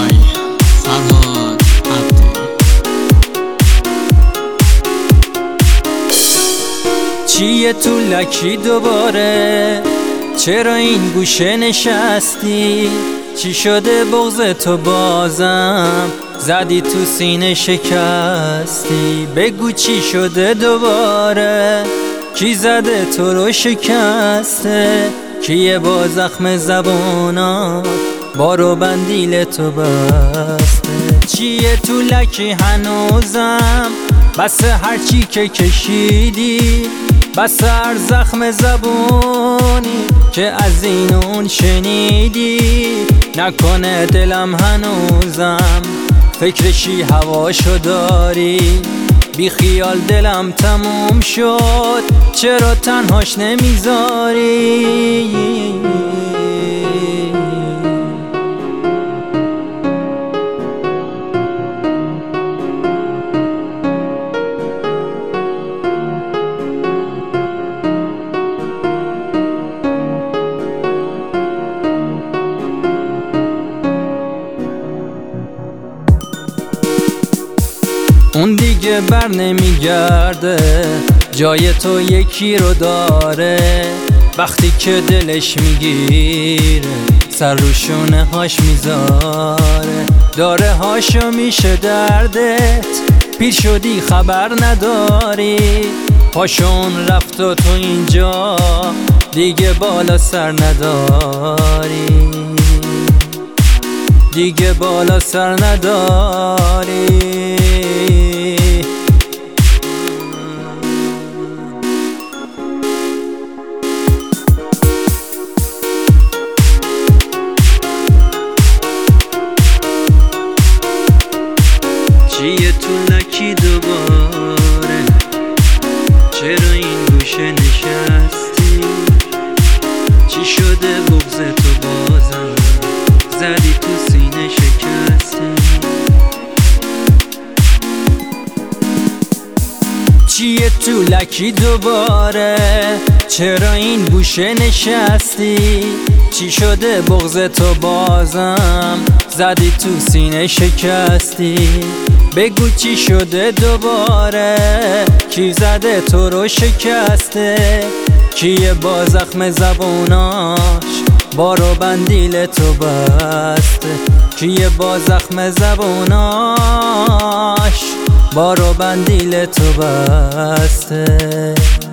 بای فرهاد عبدی. چیه تو لکی دوباره؟ چرا این گوشه نشستی؟ چی شده بغض تو بازم زدی تو سینه شکستی؟ بگو چی شده دوباره؟ کی زده تو رو شکسته؟ کیه با زخم زبونا بارو بندیل تو بسته؟ چیه تو لکی هنوزم؟ بس هرچی که کشیدی، بس هر زخم زبونی که از این اون شنیدی. نکنه دلم هنوزم فکرشی هواشو داری؟ بی خیال دلم تموم شد، چرا تنهاش نمیذاری؟ اون دیگه بر نمیگرده، جای تو یکی رو داره. وقتی که دلش میگیره سر رو شونه هاش میذاره. داره هاشو میشه دردت، پیر شدی خبر نداری. پاشون رفت و تو اینجا دیگه بالا سر نداری، دیگه بالا سر نداری. چیه تو لکی دوباره؟ چرا این گوشه نشستی؟ چی شده بغض تو بازم زدی تو سینه شکستی؟ چیه تو لکی دوباره؟ چرا این گوشه نشستی؟ چی شده بغض تو بازم زدی تو سینه شکستی؟ بگو چی شده دوباره؟ کی زده تو رو شکسته؟ کیه با زخم زبوناش بارو بندیل تو بسته؟ کیه با زخم زبوناش بارو بندیل تو بسته؟